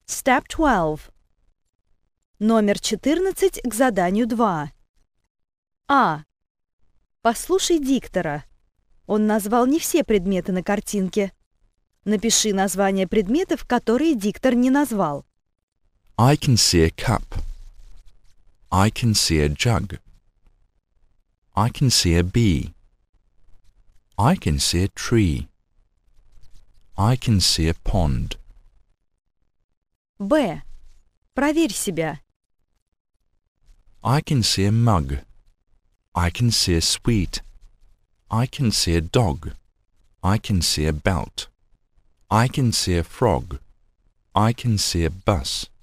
Step 12. Номер 14 к заданию 2. А. Послушай диктора. Он назвал не все предметы на картинке. Напиши названия предметов, которые диктор не назвал. I can see a cup. I can see a jug. I can see a bee. I can see a tree. I can see a pond. Б. Проверь себя. I can see a mug. I can see a sweet. I can see a dog. I can see a belt. I can see a frog. I can see a bus.